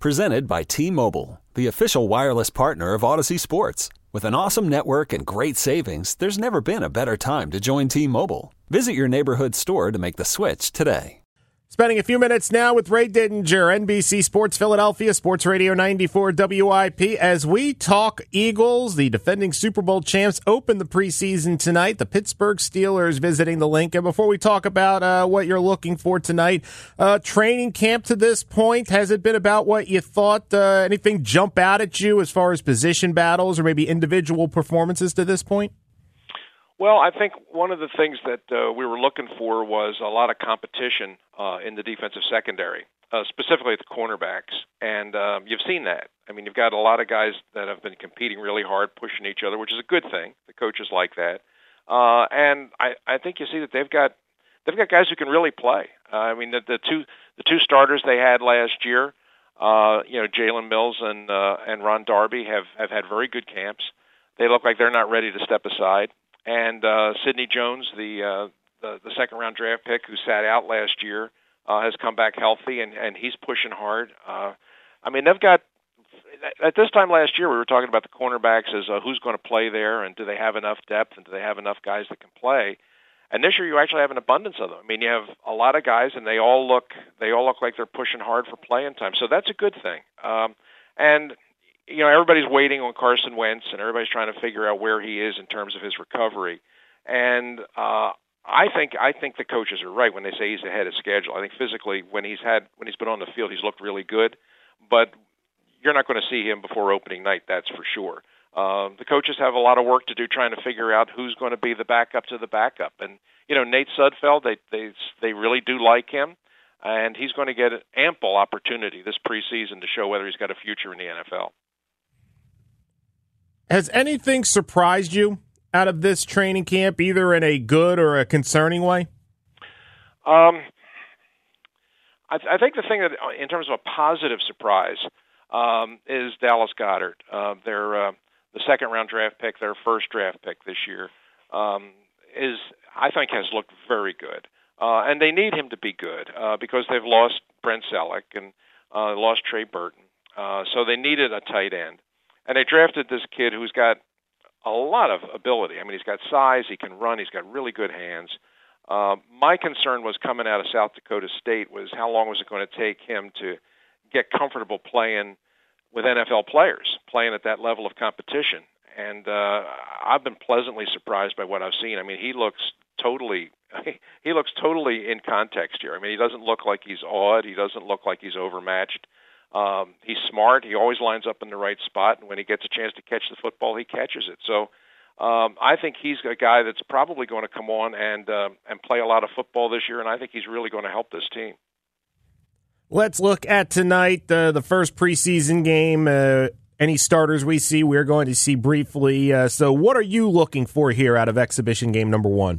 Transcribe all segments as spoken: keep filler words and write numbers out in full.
Presented by T-Mobile, the official wireless partner of Odyssey Sports. With an awesome network and great savings, there's never been a better time to join T-Mobile. Visit your neighborhood store to make the switch today. Spending a few minutes now with Ray Dittinger, N B C Sports Philadelphia, Sports Radio ninety-four W I P. As we talk Eagles, the defending Super Bowl champs open the preseason tonight. The Pittsburgh Steelers visiting the Lincoln. Before we talk about uh, what you're looking for tonight, uh, training camp to this point, has it been about what you thought? Uh, anything jump out at you as far as position battles or maybe individual performances to this point? Well, I think one of the things that uh, we were looking for was a lot of competition uh, in the defensive secondary, uh, specifically at the cornerbacks. And um, you've seen that. I mean, you've got a lot of guys that have been competing really hard, pushing each other, which is a good thing. The coaches like that. Uh, and I, I think you see that they've got they've got guys who can really play. Uh, I mean, the, the two the two starters they had last year, uh, you know, Jalen Mills and uh, and Ron Darby have, have had very good camps. They look like they're not ready to step aside. And uh, Sidney Jones, the, uh, the the second round draft pick who sat out last year, uh, has come back healthy, and, and he's pushing hard. Uh, I mean, they've got at this time last year we were talking about the cornerbacks as uh, who's going to play there, and do they have enough depth, and do they have enough guys that can play. And this year you actually have an abundance of them. I mean, you have a lot of guys, and they all look they all look like they're pushing hard for playing time. So that's a good thing. Um, and you know, everybody's waiting on Carson Wentz, and everybody's trying to figure out where he is in terms of his recovery. And uh, I think I think the coaches are right when they say he's ahead of schedule. I think physically, when he's had when he's been on the field, he's looked really good. But you're not going to see him before opening night, that's for sure. Uh, the coaches have a lot of work to do trying to figure out who's going to be the backup to the backup. And you know, Nate Sudfeld, they they they really do like him, and he's going to get ample opportunity this preseason to show whether he's got a future in the N F L. Has anything surprised you out of this training camp, either in a good or a concerning way? Um, I, th- I think the thing that, in terms of a positive surprise, um, is Dallas Goedert. Uh, their uh, the second round draft pick, their first draft pick this year, um, is I think has looked very good, uh, and they need him to be good uh, because they've lost Brent Selleck and uh, lost Trey Burton, uh, so they needed a tight end. And they drafted this kid who's got a lot of ability. I mean, he's got size, he can run, he's got really good hands. Uh, my concern was coming out of South Dakota State was how long was it going to take him to get comfortable playing with N F L players, playing at that level of competition. And uh, I've been pleasantly surprised by what I've seen. I mean, he looks totally he looks totally in context here. I mean, he doesn't look like he's awed. He doesn't look like he's overmatched. Um, he's smart. He always lines up in the right spot, and when he gets a chance to catch the football, he catches it. So um, I think he's a guy that's probably going to come on and uh, and play a lot of football this year, and I think he's really going to help this team. Let's look at tonight, uh, the first preseason game. Uh, any starters we see, we're going to see briefly. Uh, so what are you looking for here out of exhibition game number one?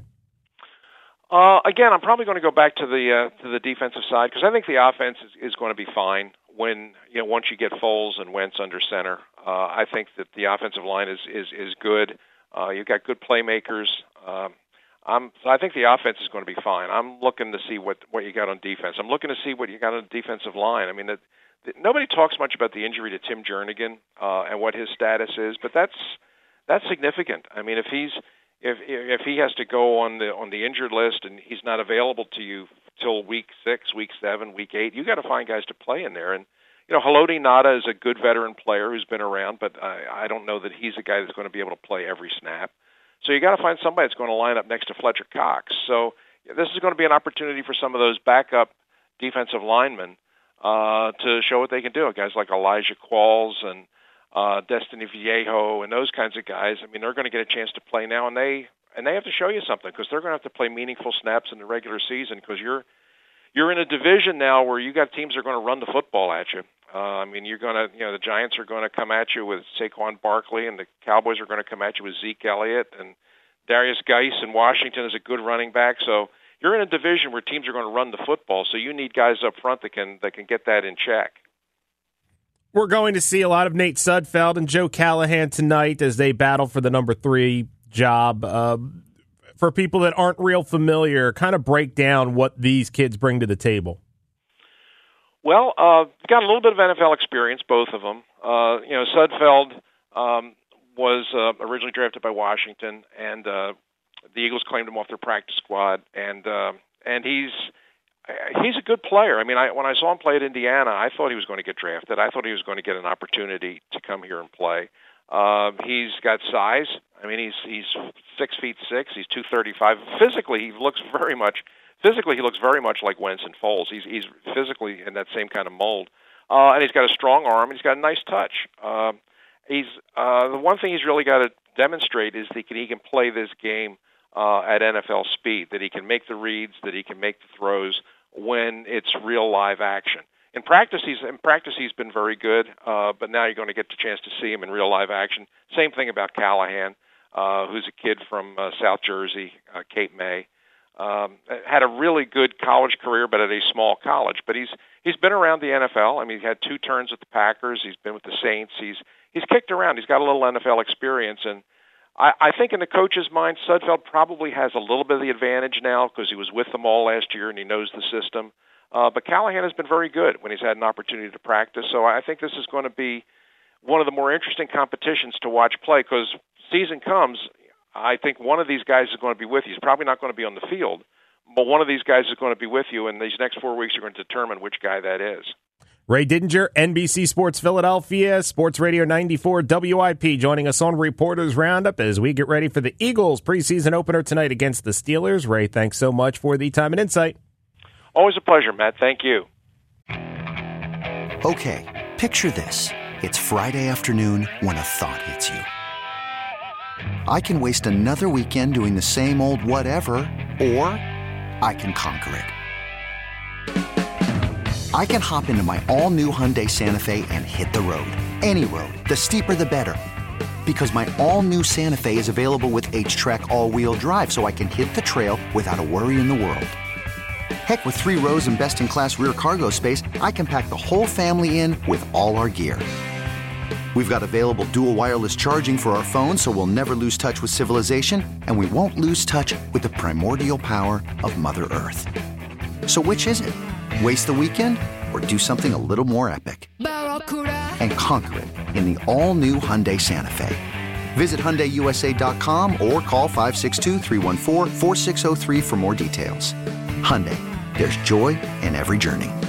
Uh, again, I'm probably going to go back to the uh, to the defensive side because I think the offense is, is going to be fine. When you know, once you get Foles and Wentz under center, uh, I think that the offensive line is is is good. Uh, you've got good playmakers. Um, I'm so I think the offense is going to be fine. I'm looking to see what what you got on defense. I'm looking to see what you got on the defensive line. I mean, the, the, nobody talks much about the injury to Tim Jernigan uh, and what his status is, but that's that's significant. I mean, if he's if if he has to go on the on the injured list and he's not available to you till week six, week seven, week eight, you got to find guys to play in there. And you know, Haloti Ngata is a good veteran player who's been around, but I, I don't know that he's a guy that's going to be able to play every snap. So you got to find somebody that's going to line up next to Fletcher Cox. So this is going to be an opportunity for some of those backup defensive linemen uh, to show what they can do. Guys like Elijah Qualls and uh, Destiny Viejo and those kinds of guys. I mean, they're going to get a chance to play now, and they and they have to show you something because they're going to have to play meaningful snaps in the regular season because you're you're in a division now where you got teams that are going to run the football at you. Uh, I mean, you're going to, you know, the Giants are going to come at you with Saquon Barkley, and the Cowboys are going to come at you with Zeke Elliott, and Darius Geis in Washington is a good running back. So you're in a division where teams are going to run the football, so you need guys up front that can that can get that in check. We're going to see a lot of Nate Sudfeld and Joe Callahan tonight as they battle for the number three job. Uh, for people that aren't real familiar, kind of break down what these kids bring to the table. Well, uh, got a little bit of N F L experience, both of them. Uh, you know, Sudfeld um, was uh, originally drafted by Washington, and uh, the Eagles claimed him off their practice squad, and uh, and he's he's a good player. I mean, I, when I saw him play at Indiana, I thought he was going to get drafted. I thought he was going to get an opportunity to come here and play. Uh, he's got size. I mean, he's he's six feet six. He's two thirty-five. Physically, he looks very much. Physically, he looks very much like Wentz and Foles. He's he's physically in that same kind of mold, uh, and he's got a strong arm. And he's got a nice touch. Uh, he's uh, the one thing he's really got to demonstrate is that he can, he can play this game uh, at N F L speed. That he can make the reads. That he can make the throws when it's real live action. In practice, he's in practice he's been very good, uh, but now you're going to get the chance to see him in real live action. Same thing about Callahan, uh, who's a kid from uh, South Jersey, uh, Cape May. Um, had a really good college career, but at a small college. But he's he's been around the N F L. I mean, he had two turns with the Packers. He's been with the Saints. He's he's kicked around. He's got a little N F L experience, and I, I think in the coach's mind, Sudfeld probably has a little bit of the advantage now because he was with them all last year and he knows the system. Uh, but Callahan has been very good when he's had an opportunity to practice. So I think this is going to be one of the more interesting competitions to watch play because season comes. I think one of these guys is going to be with you. He's probably not going to be on the field, but one of these guys is going to be with you, and these next four weeks are going to determine which guy that is. Ray Didinger, N B C Sports Philadelphia, Sports Radio ninety-four W I P, joining us on Reporters Roundup as we get ready for the Eagles preseason opener tonight against the Steelers. Ray, thanks so much for the time and insight. Always a pleasure, Matt. Thank you. Okay, picture this. It's Friday afternoon when a thought hits you. I can waste another weekend doing the same old whatever, or I can conquer it. I can hop into my all-new Hyundai Santa Fe and hit the road. Any road. The steeper, the better. Because my all-new Santa Fe is available with H-Track all-wheel drive, so I can hit the trail without a worry in the world. Heck, with three rows and best-in-class rear cargo space, I can pack the whole family in with all our gear. We've got available dual wireless charging for our phones, so we'll never lose touch with civilization, and we won't lose touch with the primordial power of Mother Earth. So which is it? Waste the weekend or do something a little more epic? And conquer it in the all-new Hyundai Santa Fe. Visit Hyundai U S A dot com or call five six two, three one four, four six zero three for more details. Hyundai, there's joy in every journey.